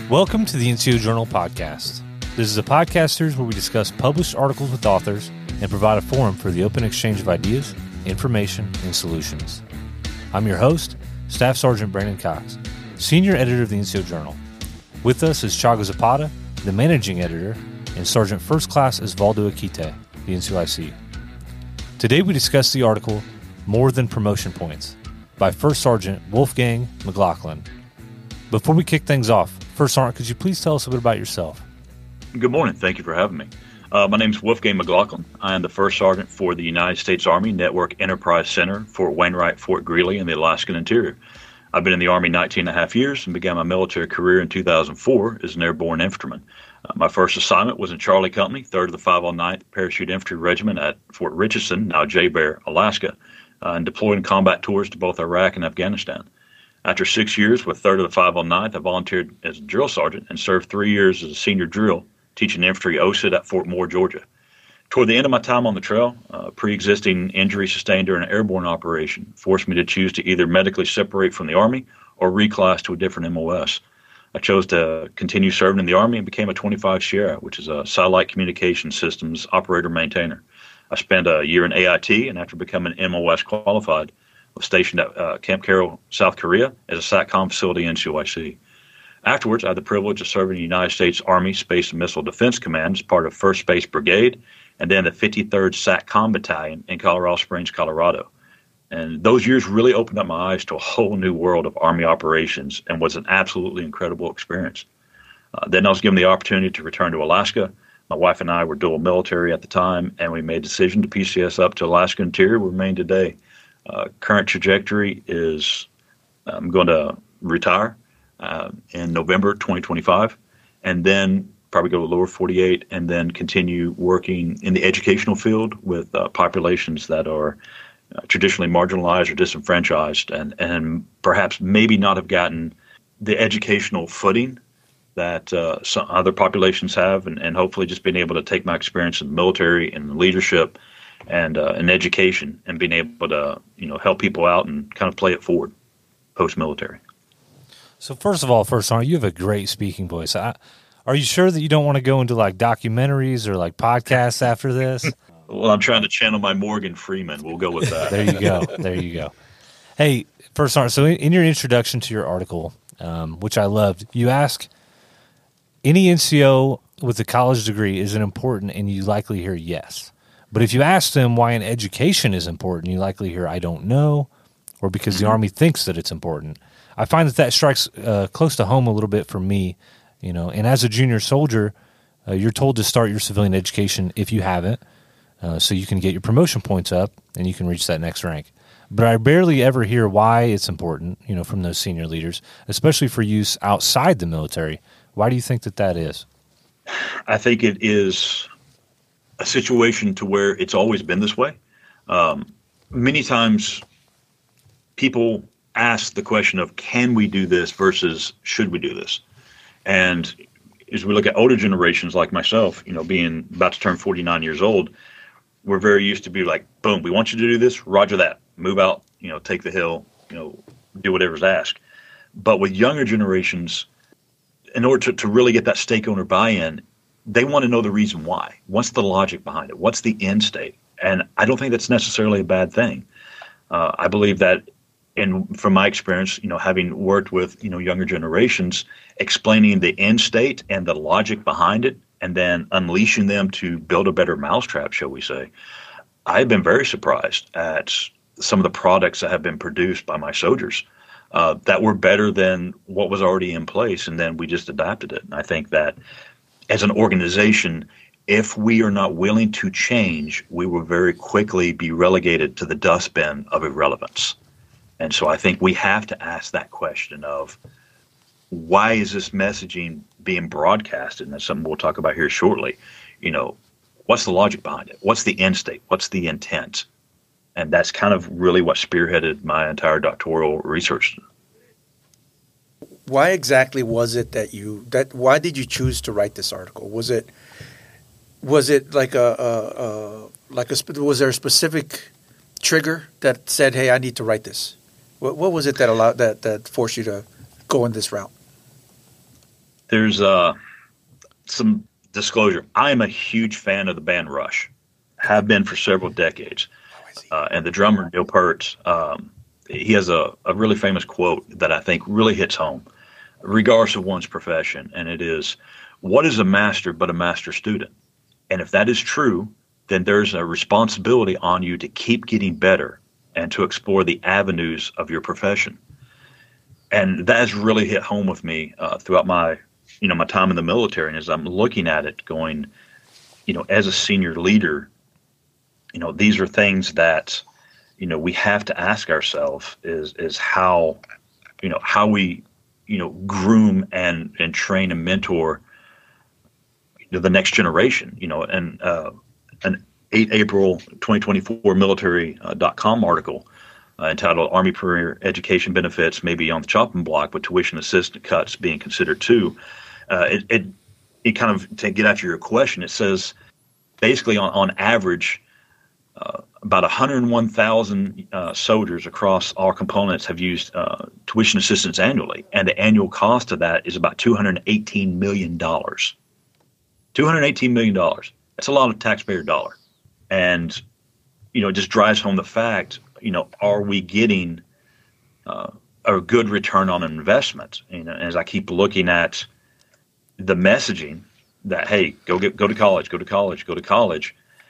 Welcome to the NCO Journal podcast. This is a podcast series where we discuss published articles with authors and provide a forum for the open exchange of ideas, information, and solutions. I'm your host, Staff Sergeant Brandon Cox, Senior Editor of the NCO Journal. With us is Chago Zapata, the Managing Editor, and Sergeant First Class Osvaldo Akite, the NCOIC. Today we discuss the article, More Than Promotion Points, by First Sergeant Wolfgang McLaughlin. Before we kick things off, First Sergeant, could you please tell us a bit about yourself? Good morning. Thank you for having me. My name is Wolfgang McLaughlin. I am the First Sergeant for the United States Army Network Enterprise Center, Fort Wainwright, Fort Greely in the Alaskan interior. I've been in the Army 19 and a half years and began my military career in 2004 as an airborne infantryman. My first assignment was in Charlie Company, 3rd of the 509th Parachute Infantry Regiment at Fort Richardson, now J-Bear, Alaska, and deployed in combat tours to both Iraq and Afghanistan. After 6 years with 3rd of the 509th, I volunteered as a drill sergeant and served 3 years as a senior drill, teaching infantry OSID at Fort Moore, Georgia. Toward the end of my time on the trail, pre-existing injury sustained during an airborne operation forced me to choose to either medically separate from the Army or reclass to a different MOS. I chose to continue serving in the Army and became a 25 Sierra, which is a satellite communication systems operator-maintainer. I spent a year in AIT, and after becoming MOS qualified, I was stationed at Camp Carroll, South Korea, as a SATCOM facility in NCOIC. Afterwards, I had the privilege of serving the United States Army Space and Missile Defense Command as part of 1st Space Brigade, and then the 53rd SATCOM Battalion in Colorado Springs, Colorado. And those years really opened up my eyes to a whole new world of Army operations and was an absolutely incredible experience. Then I was given the opportunity to return to Alaska. My wife and I were dual military at the time, and we made the decision to PCS up to Alaska Interior, where we remain today. Current trajectory is I'm going to retire in November 2025, and then probably go to the lower 48 and then continue working in the educational field with populations that are traditionally marginalized or disenfranchised and perhaps maybe not have gotten the educational footing that some other populations have, and hopefully just being able to take my experience in the military and leadership and in education and being able to help people out and kind of play it forward post-military. So first of all, First Sergeant, you have a great speaking voice. Are you sure that you don't want to go into like documentaries or like podcasts after this? Well, I'm trying to channel my Morgan Freeman. We'll go with that. There you go. Hey, First Sergeant, so in your introduction to your article, which I loved, you ask, any NCO with a college degree, is it important? And you likely hear yes. But if you ask them why an education is important, you likely hear, I don't know, or because the Army thinks that it's important. I find that strikes close to home a little bit for me, and as a junior soldier, you're told to start your civilian education if you haven't, so you can get your promotion points up and you can reach that next rank. But I barely ever hear why it's important, from those senior leaders, especially for use outside the military. Why do you think that is? I think it is a situation to where it's always been this way. Many times people ask the question of, can we do this versus should we do this? And as we look at older generations like myself, being about to turn 49 years old, we're very used to be like, boom, we want you to do this, roger that, move out, take the hill, do whatever's asked. But with younger generations, in order to really get that stake owner buy-in, they want to know the reason why. What's the logic behind it? What's the end state? And I don't think that's necessarily a bad thing. I believe that, and from my experience, having worked with, younger generations, explaining the end state and the logic behind it, and then unleashing them to build a better mousetrap, shall we say, I've been very surprised at some of the products that have been produced by my soldiers that were better than what was already in place, and then we just adapted it. And I think that as an organization, if we are not willing to change, we will very quickly be relegated to the dustbin of irrelevance. And so I think we have to ask that question of, why is this messaging being broadcasted? And that's something we'll talk about here shortly. What's the logic behind it? What's the end state? What's the intent? And that's kind of really what spearheaded my entire doctoral research. Why exactly was it why did you choose to write this article? Was it like was there a specific trigger that said, hey, I need to write this? What was it that forced you to go in this route? There's some disclosure. I am a huge fan of the band Rush. Have been for several decades. And the drummer, Neil Peart, he has a really famous quote that I think really hits home, regardless of one's profession. And it is, what is a master but a master student? And if that is true, then there's a responsibility on you to keep getting better and to explore the avenues of your profession. And that has really hit home with me throughout my time in the military. And as I'm looking at it going, as a senior leader, these are things that, we have to ask ourselves is how we, groom and train and mentor the next generation, and an 8 April 2024 military.com article entitled Army Career Education Benefits May Be on the Chopping Block, with tuition assistance cuts being considered too. It kind of, to get after your question, it says basically on average, about 101,000 soldiers across all components have used tuition assistance annually, and the annual cost of that is about $218 million. $218 million. That's a lot of taxpayer dollar. And, it just drives home the fact, are we getting a good return on investment? As I keep looking at the messaging that, hey, go to college, go to college, go to college,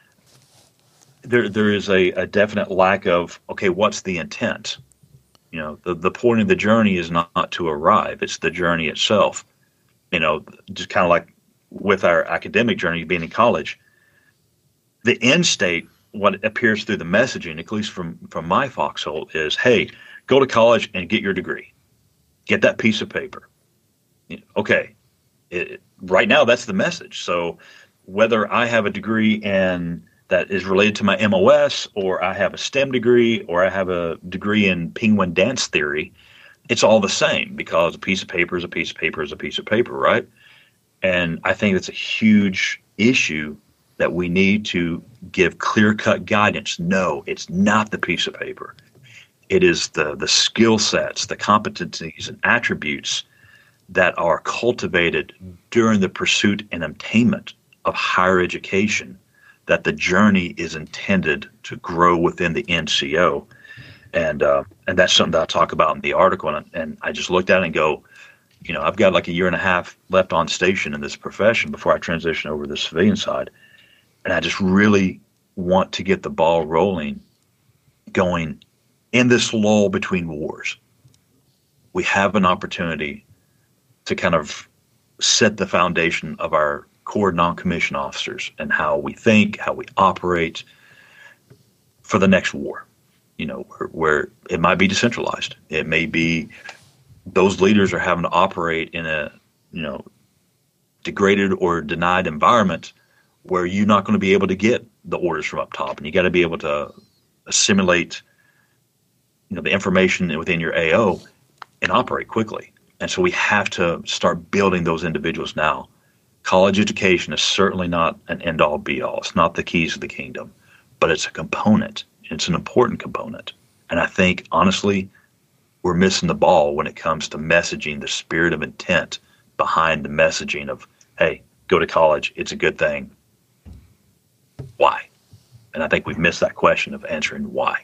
there is a definite lack of, okay, what's the intent? The point of the journey is not to arrive. It's the journey itself. Just kind of like with our academic journey being in college, the end state, what appears through the messaging, at least from my foxhole, is, hey, go to college and get your degree. Get that piece of paper. Okay. Right now, that's the message. So whether I have a degree that is related to my MOS, or I have a STEM degree, or I have a degree in penguin dance theory, it's all the same, because a piece of paper is a piece of paper is a piece of paper, right? And I think that's a huge issue that we need to give clear-cut guidance. No, it's not the piece of paper. It is the skill sets, the competencies and attributes that are cultivated during the pursuit and attainment of higher education, that the journey is intended to grow within the NCO. And that's something that I talk about in the article. And I just looked at it and go, I've got like a year and a half left on station in this profession before I transition over to the civilian side. And I just really want to get the ball rolling, going in this lull between wars. We have an opportunity to kind of set the foundation of our core non-commissioned officers and how we think, how we operate for the next war, where it might be decentralized. It may be those leaders are having to operate in a, degraded or denied environment where you're not going to be able to get the orders from up top, and you got to be able to assimilate, the information within your AO and operate quickly. And so we have to start building those individuals now. College education is certainly not an end-all, be-all. It's not the keys to the kingdom, but it's a component. It's an important component. And I think, honestly, we're missing the ball when it comes to messaging the spirit of intent behind the messaging of, hey, go to college. It's a good thing. Why? And I think we've missed that question of answering why.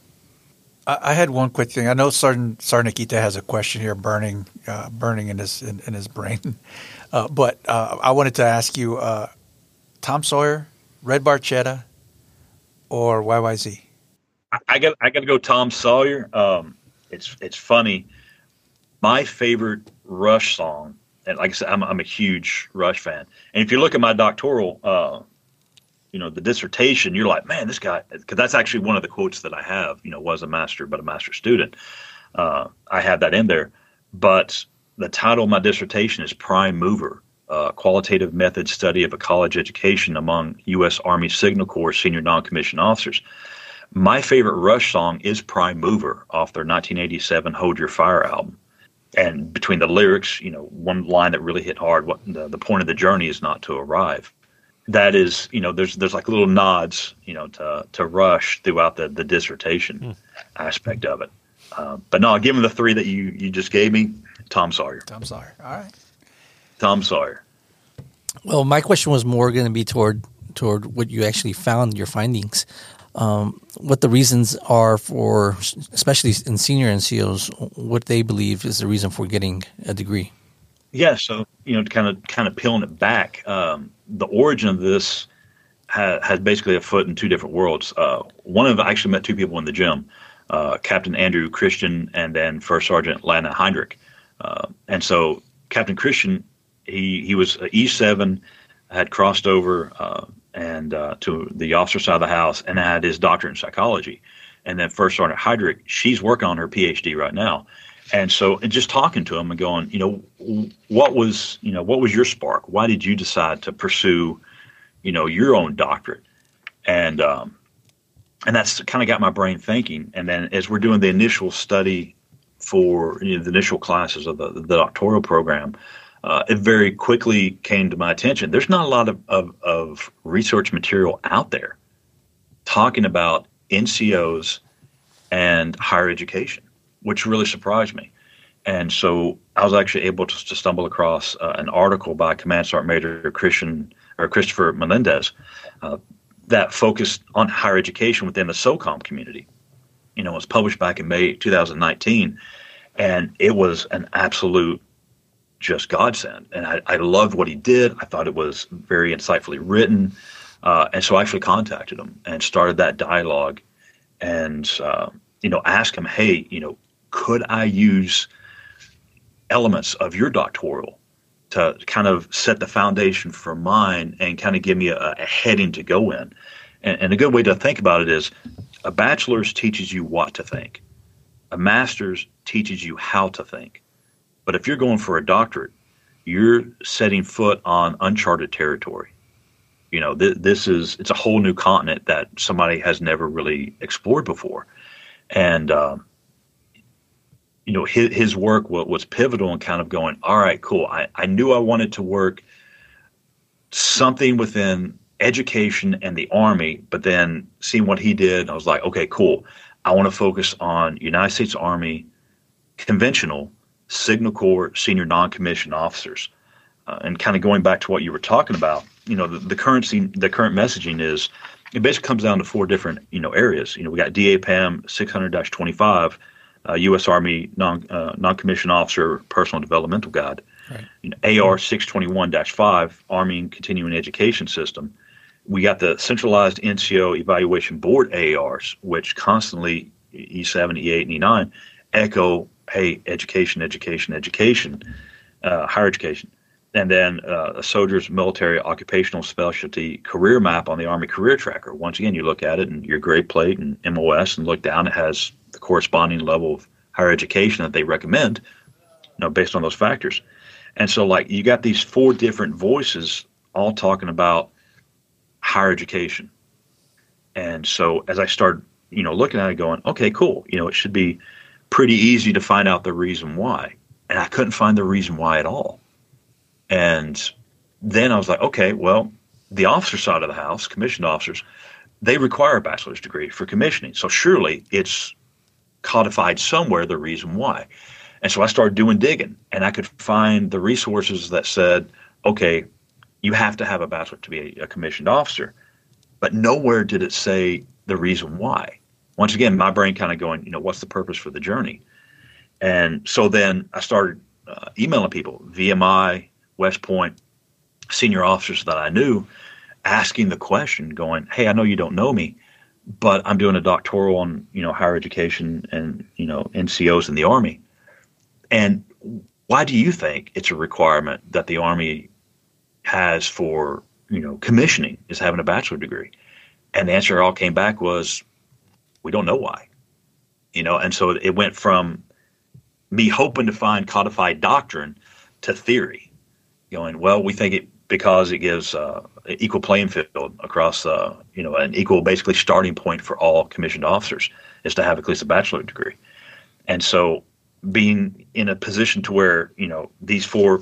I had one quick thing. I know Sergeant Nikita has a question here burning in his brain. But I wanted to ask you, Tom Sawyer, Red Barchetta, or YYZ? I got to go Tom Sawyer. It's funny. My favorite Rush song, and like I said, I'm a huge Rush fan. And if you look at my doctoral, the dissertation, you're like, man, this guy, because that's actually one of the quotes that I have, was a master but a master student. I have that in there. But the title of my dissertation is Prime Mover, Qualitative Method Study of a College Education Among U.S. Army Signal Corps Senior Non-Commissioned Officers. My favorite Rush song is Prime Mover off their 1987 Hold Your Fire album. And between the lyrics, one line that really hit hard, what the point of the journey is not to arrive. That is, there's like little nods, to Rush throughout the dissertation aspect of it. But no, given the three that you just gave me, Tom Sawyer. Tom Sawyer. All right. Tom Sawyer. Well, my question was more going to be toward what you actually found, your findings, what the reasons are for, especially in senior NCOs, what they believe is the reason for getting a degree. Yeah, so to kind of peeling it back, the origin of this has basically a foot in two different worlds. One of I actually met two people in the gym, Captain Andrew Christian and then First Sergeant Lana Heinrich. And so Captain Christian, he was E7, had crossed over and to the officer side of the house and had his doctorate in psychology. And then First Sergeant Heinrich, she's working on her PhD right now. And so just talking to him and going, what was your spark? Why did you decide to pursue, your own doctorate? And that's kind of got my brain thinking. And then as we're doing the initial study for the initial classes of the doctoral program, it very quickly came to my attention. There's not a lot of research material out there talking about NCOs and higher education, which really surprised me. And so I was actually able to stumble across an article by Command Sergeant Major Christopher Melendez that focused on higher education within the SOCOM community. It was published back in May 2019, and it was an absolute just godsend. And I loved what he did. I thought it was very insightfully written. And so I actually contacted him and started that dialogue and, asked him, hey, could I use elements of your doctoral to kind of set the foundation for mine and kind of give me a heading to go in? And a good way to think about it is a bachelor's teaches you what to think. A master's teaches you how to think. But if you're going for a doctorate, you're setting foot on uncharted territory. It's a whole new continent that somebody has never really explored before. And, his work was pivotal in kind of going, all right, cool. I knew I wanted to work something within education and the Army, but then seeing what he did, I was like, okay, cool. I want to focus on United States Army conventional Signal Corps senior non-commissioned officers. And kind of going back to what you were talking about, the current messaging is, it basically comes down to four different, areas. We got DAPAM 600-25, U.S. Army non-commissioned officer personal developmental guide, right. AR 621-5, Army and continuing education system. We got the centralized NCO evaluation board AARs, which constantly E7, E8, and E9 echo, hey, education, higher education. And then a soldier's military occupational specialty career map on the Army Career Tracker. Once again, you look at it and your grade plate and MOS and look down, it has the corresponding level of higher education that they recommend, based on those factors. And so you got these four different voices all talking about higher education. And so as I started, looking at it going, okay, cool. It should be pretty easy to find out the reason why. And I couldn't find the reason why at all. And then I was like, okay, well, the officer side of the house, commissioned officers, they require a bachelor's degree for commissioning. So surely it's codified somewhere the reason why. And so I started doing digging, and I could find the resources that said, okay, you have to have a bachelor to be a commissioned officer. But nowhere did it say the reason why. Once again, my brain kind of going, what's the purpose for the journey? And so then I started emailing people, VMI, West Point, senior officers that I knew, asking the question, going, hey, I know you don't know me, but I'm doing a doctoral on, higher education and, NCOs in the Army. And why do you think it's a requirement that the Army has for, commissioning is having a bachelor degree? And the answer all came back was, we don't know why. And so it went from me hoping to find codified doctrine to theory, going, well, we think it because it gives an equal playing field across, an equal basically starting point for all commissioned officers is to have at least a bachelor degree. And so being in a position to where, these four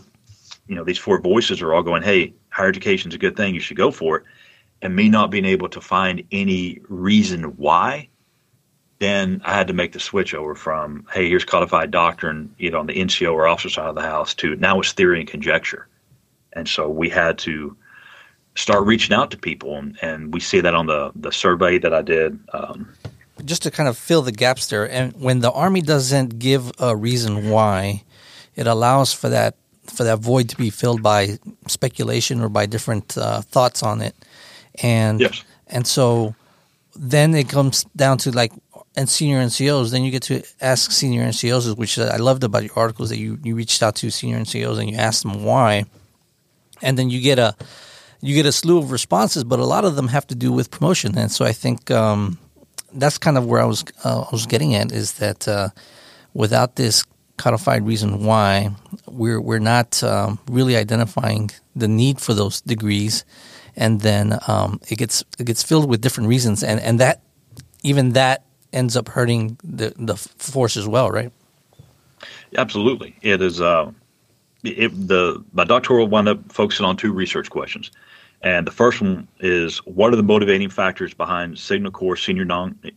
voices are all going, hey, higher education is a good thing, you should go for it. And me not being able to find any reason why, then I had to make the switch over from, hey, here's codified doctrine, either on the NCO or officer side of the house, to now it's theory and conjecture. And so we had to start reaching out to people, and we see that on the survey that I did. Just to kind of fill the gaps there, and when the Army doesn't give a reason why, it allows for that void to be filled by speculation or by different thoughts on it. And yes. And so then it comes down to and senior NCOs, then you get to ask senior NCOs, which I loved about your articles, that you reached out to senior NCOs and you asked them why. And then you get a slew of responses, but a lot of them have to do with promotion. And so I think that's kind of where I was getting at, is that without this codified reason why, we're not really identifying the need for those degrees, and then it gets filled with different reasons, and that ends up hurting the force as well, right? Absolutely, it is. My doctoral wound up focusing on 2 research questions. And the first one is, what are the motivating factors behind Signal Corps senior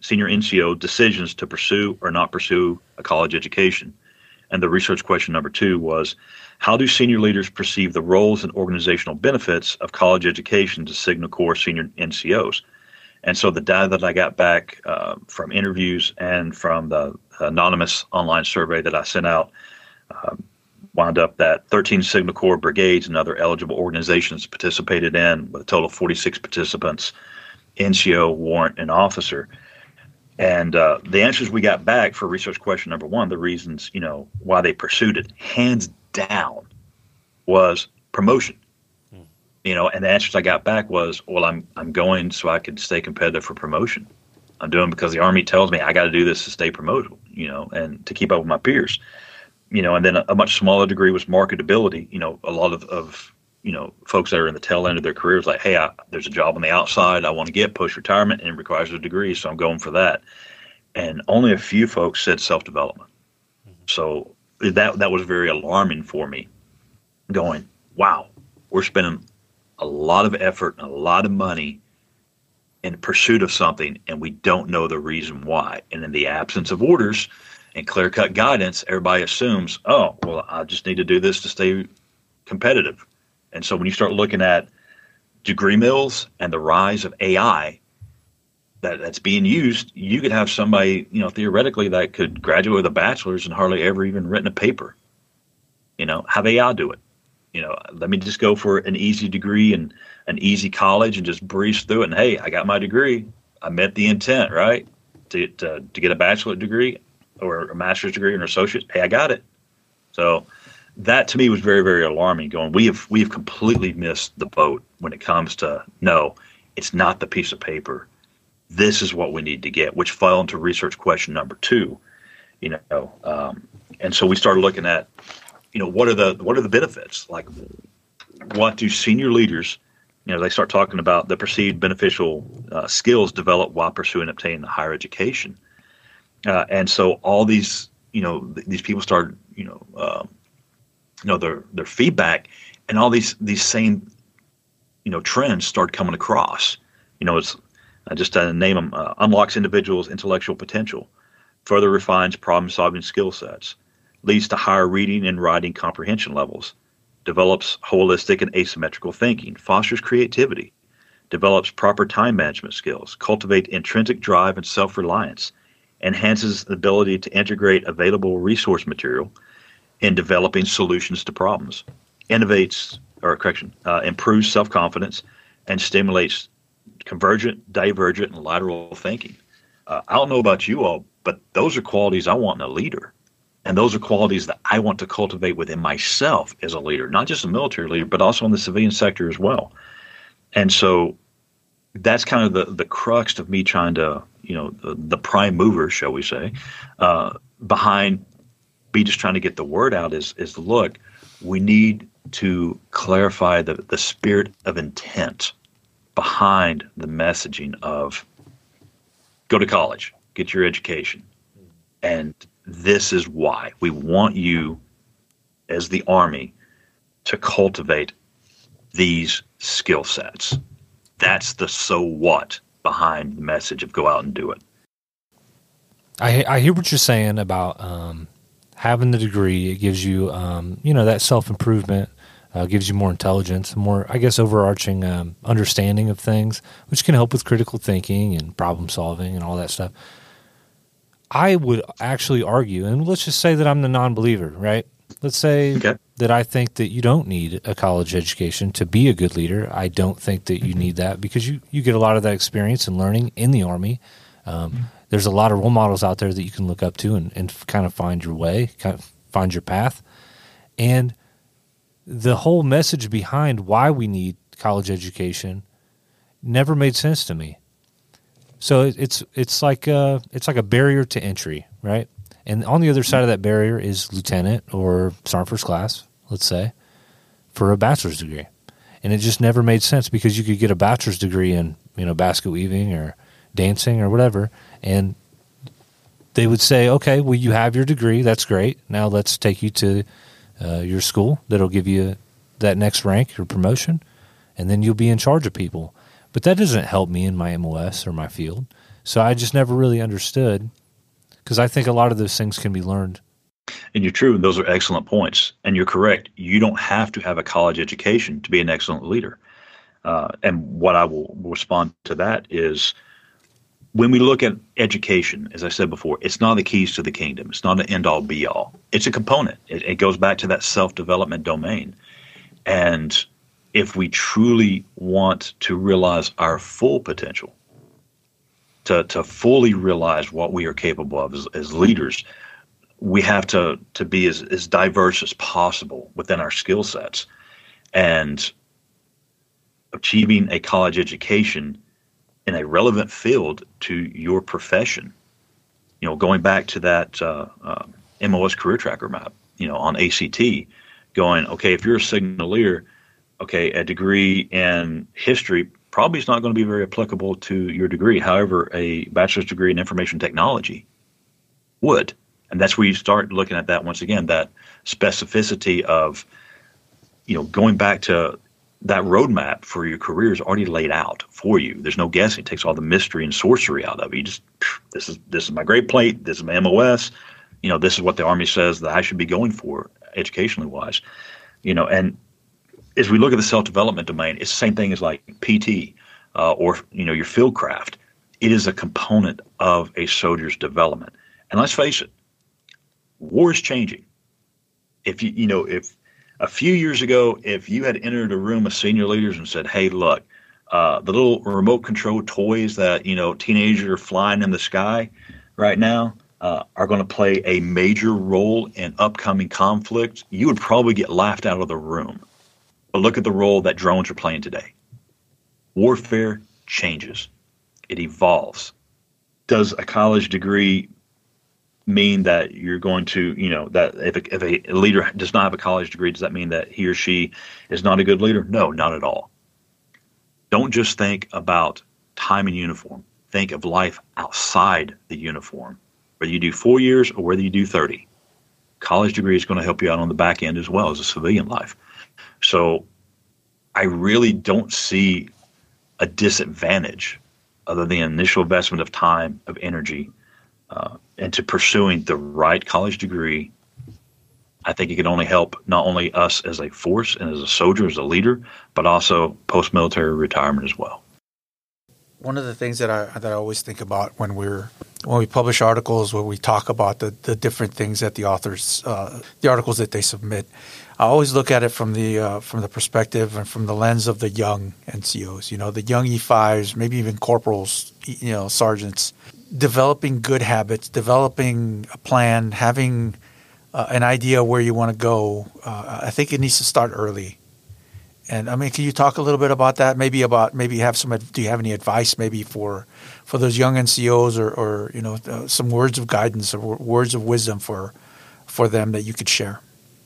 NCO decisions to pursue or not pursue a college education? And the research question number 2 was, how do senior leaders perceive the roles and organizational benefits of college education to Signal Corps senior NCOs? And so the data that I got back from interviews and from the anonymous online survey that I sent out wound up that 13 Signal Corps brigades and other eligible organizations participated in, with a total of 46 participants, NCO, warrant, and officer. And the answers we got back for research question number 1, the reasons, why they pursued it, hands down, was promotion. And the answers I got back was, well, I'm going so I could stay competitive for promotion. I'm doing because the Army tells me I got to do this to stay promoted, and to keep up with my peers. And then a much smaller degree was marketability. A lot of folks that are in the tail end of their careers, like, hey, there's a job on the outside I want to get post-retirement, and it requires a degree, so I'm going for that. And only a few folks said self-development. So that was very alarming for me, going, wow, we're spending a lot of effort and a lot of money in pursuit of something, and we don't know the reason why. And in the absence of orders and clear-cut guidance, everybody assumes, oh, well, I just need to do this to stay competitive. And so when you start looking at degree mills and the rise of AI that's being used, you could have somebody, theoretically, that could graduate with a bachelor's and hardly ever even written a paper. Have AI do it. Let me just go for an easy degree and an easy college and just breeze through it. And hey, I got my degree. I met the intent, right? To get a bachelor's degree or a master's degree or an associate's. Hey, I got it. So that to me was very, very alarming. Going, we have completely missed the boat when it comes to, no, it's not the piece of paper. This is what we need to get, which fell into research question number 2. And so we started looking at, what are the benefits? Like, what do senior leaders, they start talking about the perceived beneficial skills developed while pursuing and obtaining higher education. And so all these, these people started, their feedback, and all these same, trends started coming across. It's just to name them: unlocks individuals' intellectual potential, further refines problem-solving skill sets, leads to higher reading and writing comprehension levels, develops holistic and asymmetrical thinking, fosters creativity, develops proper time management skills, cultivate intrinsic drive and self-reliance, enhances the ability to integrate available resource material in developing solutions to problems, improves self-confidence, and stimulates convergent, divergent, and lateral thinking. I don't know about you all, but those are qualities I want in a leader. And those are qualities that I want to cultivate within myself as a leader, not just a military leader, but also in the civilian sector as well. And so that's kind of the crux of me trying to, the prime mover, shall we say, behind me just trying to get the word out is look, we need to clarify the spirit of intent behind the messaging of go to college, get your education. And this is why we want you as the Army to cultivate these skill sets. That's the so what behind the message of go out and do it. I hear what you're saying about having the degree. It gives you, that self-improvement gives you more intelligence, more, I guess, overarching understanding of things, which can help with critical thinking and problem solving and all that stuff. I would actually argue, and let's just say that I'm the non-believer, right? Let's say that I think that you don't need a college education to be a good leader. I don't think that you need that because you get a lot of that experience and learning in the Army. There's a lot of role models out there that you can look up to and kind of find your way, kind of find your path. And the whole message behind why we need college education never made sense to me. So it's like a barrier to entry, right? And on the other side of that barrier is lieutenant or sergeant first class, let's say, for a bachelor's degree. And it just never made sense because you could get a bachelor's degree in, basket weaving or dancing or whatever, and they would say, okay, well, you have your degree. That's great. Now let's take you to your school that'll give you that next rank or promotion, and then you'll be in charge of people. But that doesn't help me in my MOS or my field. So I just never really understood, because I think a lot of those things can be learned. And you're true. Those are excellent points. And you're correct. You don't have to have a college education to be an excellent leader. And what I will respond to that is, when we look at education, as I said before, it's not the keys to the kingdom. It's not an end-all, be-all. It's a component. It goes back to that self-development domain. And if we truly want to realize our full potential, to fully realize what we are capable of as leaders, we have to be as diverse as possible within our skill sets. And achieving a college education in a relevant field to your profession, going back to that MOS career tracker map, on ACT, going, okay, if you're a signal leader, okay, a degree in history probably is not going to be very applicable to your degree. However, a bachelor's degree in information technology would. And that's where you start looking at that once again, that specificity of, going back to that roadmap for your career is already laid out for you. There's no guessing. It takes all the mystery and sorcery out of it. You just, this is my grade plate. This is my MOS. This is what the Army says that I should be going for educationally wise. And as we look at the self-development domain, it's the same thing as like PT or your field craft. It is a component of a soldier's development. And let's face it, war is changing. If a few years ago, if you had entered a room of senior leaders and said, hey, look, the little remote control toys that, teenagers are flying in the sky right now are going to play a major role in upcoming conflict, you would probably get laughed out of the room. But look at the role that drones are playing today. Warfare changes. It evolves. Does a college degree mean that you're going to, that if a leader does not have a college degree, does that mean that he or she is not a good leader? No, not at all. Don't just think about time in uniform. Think of life outside the uniform, whether you do 4 years or whether you do 30. College degree is going to help you out on the back end as well as a civilian life. So I really don't see a disadvantage other than the initial investment of time, of energy, into pursuing the right college degree. I think it can only help not only us as a force and as a soldier, as a leader, but also post-military retirement as well. One of the things that I always think about when we publish articles, when we talk about the different things that the authors, the articles that they submit, I always look at it from the perspective and from the lens of the young NCOs, the young E5s, maybe even corporals, sergeants, developing good habits, developing a plan, having an idea where you want to go. I think it needs to start early. And I mean, can you talk a little bit about that? Maybe do you have any advice maybe for those young NCOs or some words of guidance or words of wisdom for them that you could share?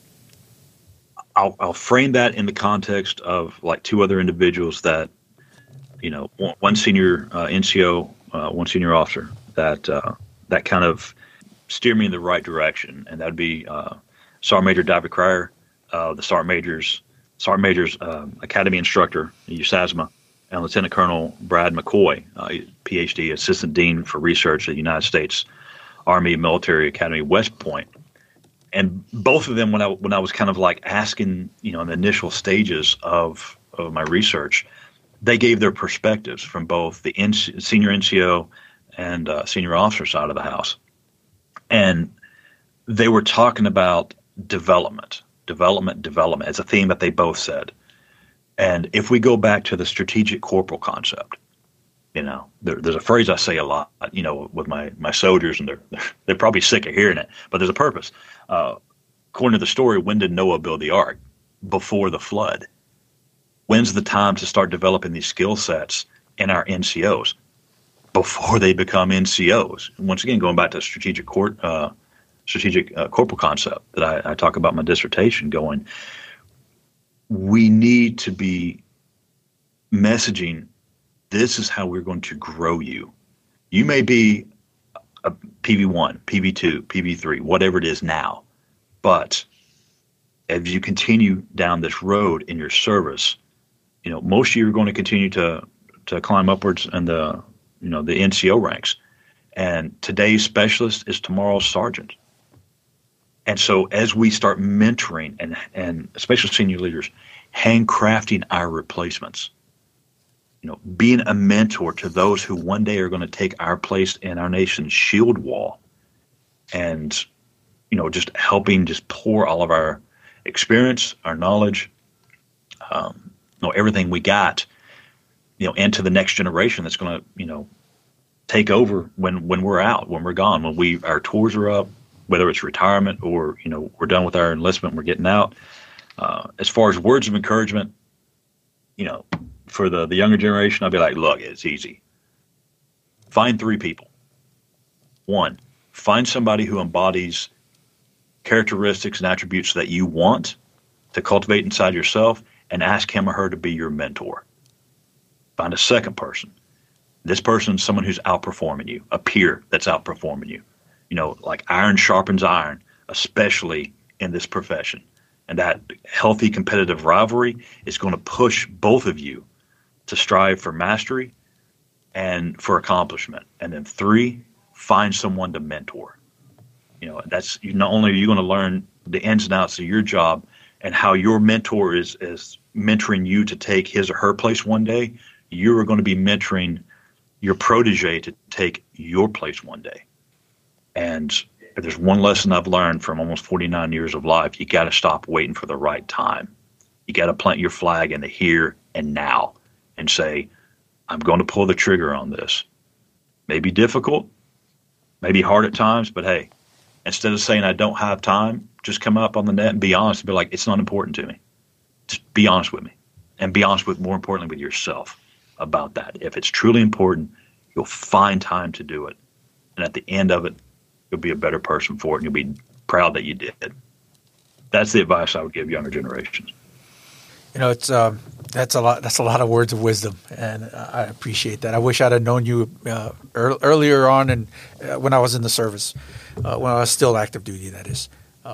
I'll frame that in the context of like two other individuals that, one senior NCO, one senior officer that kind of steer me in the right direction, and that would be Sergeant Major David Cryer, the Sergeant Major's Academy instructor at USASMA, and Lieutenant Colonel Brad McCoy, PhD, Assistant Dean for Research at the United States Army Military Academy, West Point. And both of them, when I was kind of like asking, in the initial stages of my research, they gave their perspectives from both the senior NCO and senior officer side of the house. And they were talking about development. It's a theme that they both said. And if we go back to the strategic corporal concept, there's a phrase I say a lot, with my soldiers, and they're probably sick of hearing it, but there's a purpose. According to the story, when did Noah build the ark? Before the flood. When's the time to start developing these skill sets in our NCOs? Before they become NCOs. Once again, going back to strategic corporal concept that I talk about in my dissertation, we need to be messaging, this is how we're going to grow you. You may be a PV1, PV2, PV3, whatever it is now, but as you continue down this road in your service, most of you are going to continue to climb upwards in the NCO ranks. And today's specialist is tomorrow's sergeant. And so as we start mentoring and especially senior leaders, handcrafting our replacements, being a mentor to those who one day are going to take our place in our nation's shield wall, and, just helping just pour all of our experience, our knowledge, everything we got, into the next generation that's going to, take over when we're out, when we're gone, when our tours are up, whether it's retirement or, we're done with our enlistment, we're getting out. As far as words of encouragement, for the younger generation, I'll be like, look, it's easy. Find 3 people. 1, find somebody who embodies characteristics and attributes that you want to cultivate inside yourself, and ask him or her to be your mentor. Find a second person. This person is someone who's outperforming you, a peer that's outperforming you. Like iron sharpens iron, especially in this profession. And that healthy competitive rivalry is going to push both of you to strive for mastery and for accomplishment. And then 3, find someone to mentor. That's not only are you going to learn the ins and outs of your job and how your mentor is mentoring you to take his or her place one day, you are going to be mentoring your protege to take your place one day. And if there's one lesson I've learned from almost 49 years of life, you got to stop waiting for the right time. You got to plant your flag in the here and now and say, I'm going to pull the trigger on this. Maybe difficult, maybe hard at times, but hey, instead of saying I don't have time, just come up on the net and be honest and be like, it's not important to me. Just be honest with me, and be honest more importantly, with yourself about that. If it's truly important, you'll find time to do it. And at the end of it, you'll be a better person for it, and you'll be proud that you did. That's the advice I would give younger generations. It's that's a lot of words of wisdom, and I appreciate that. I wish I'd have known you earlier on, and when I was in the service, when I was still active duty. That is.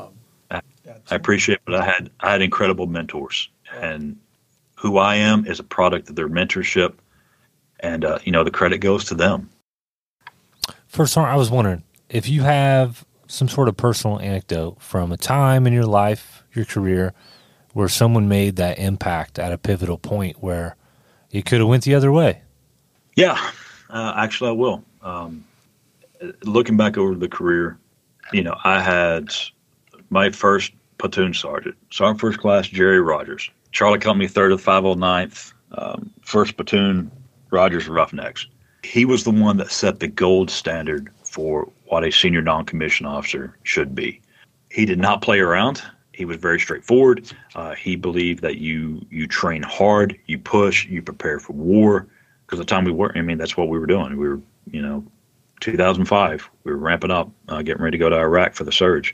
I appreciate it, but I had incredible mentors, and who I am is a product of their mentorship, and the credit goes to them. First, I was wondering if you have some sort of personal anecdote from a time in your life, your career, where someone made that impact at a pivotal point where it could have went the other way. Yeah, actually I will. Looking back over the career, I had my first platoon sergeant first class Jerry Rogers, Charlie Company 3rd of the 509th, 1st Platoon Rogers Roughnecks. He was the one that set the gold standard for what a senior non-commissioned officer should be. He did not play around. He was very straightforward. He believed that you train hard, you push, you prepare for war. Because the time we were, that's what we were doing. We were, 2005, we were ramping up, getting ready to go to Iraq for the surge.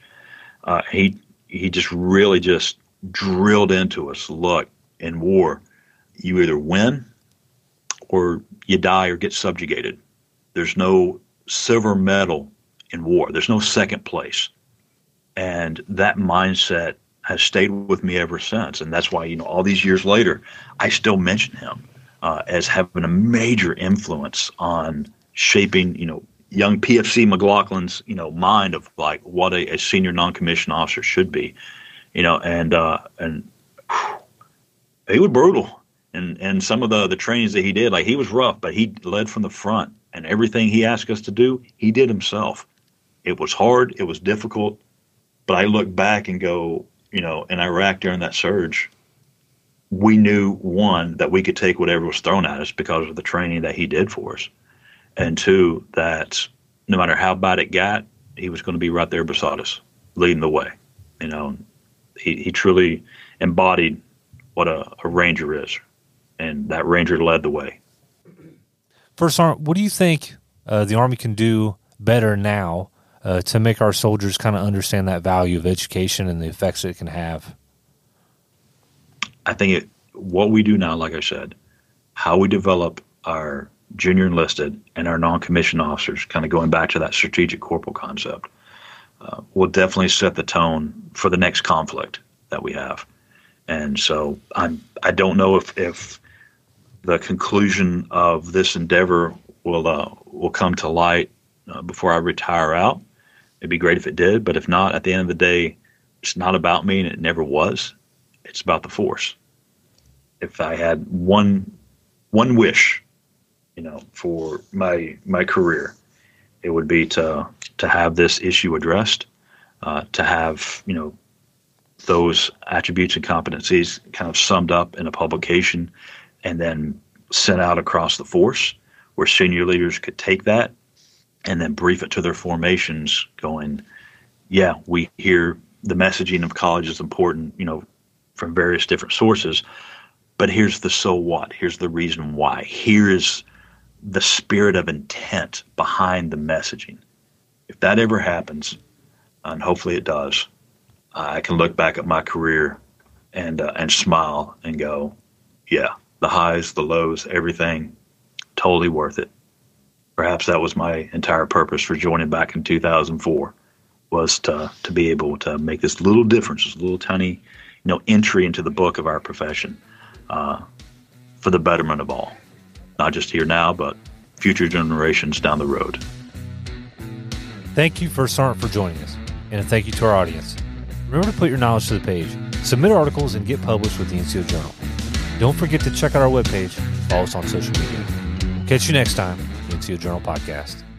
He just really just drilled into us, look, in war, you either win or you die or get subjugated. There's no silver medal in war. There's no second place. And that mindset has stayed with me ever since. And that's why, all these years later, I still mention him as having a major influence on shaping, young PFC McLaughlin's, mind of like what a senior non-commissioned officer should be, and he was brutal. And some of the trainings that he did, like he was rough, but he led from the front, and everything he asked us to do, he did himself. It was hard. It was difficult. But I look back and go, in Iraq during that surge, we knew, one, that we could take whatever was thrown at us because of the training that he did for us. And two, that no matter how bad it got, he was going to be right there beside us, leading the way. He truly embodied what a Ranger is. And that Ranger led the way. First Sergeant, what do you think the Army can do better now to make our soldiers kind of understand that value of education and the effects it can have? I think what we do now, like I said, how we develop our junior enlisted and our non-commissioned officers, kind of going back to that strategic corporal concept, will definitely set the tone for the next conflict that we have. And so I don't know if the conclusion of this endeavor will come to light before I retire out. It'd be great if it did, but if not, at the end of the day, it's not about me, and it never was. It's about the force. If I had one wish, for my career, it would be to have this issue addressed, to have those attributes and competencies kind of summed up in a publication and then sent out across the force, where senior leaders could take that and then brief it to their formations going, yeah, we hear the messaging of college is important, from various different sources, but here's the so what, here's the reason why, here is the spirit of intent behind the messaging. If that ever happens, and hopefully it does, I can look back at my career and smile and go, yeah, the highs, the lows, everything, totally worth it. Perhaps that was my entire purpose for joining back in 2004, was to be able to make this little difference, this little tiny, entry into the book of our profession, for the betterment of all, not just here now, but future generations down the road. Thank you, First Sergeant, for joining us, and thank you to our audience. Remember to put your knowledge to the page, submit articles, and get published with the NCO Journal. Don't forget to check out our webpage and follow us on social media. Catch you next time, NCO Journal Podcast.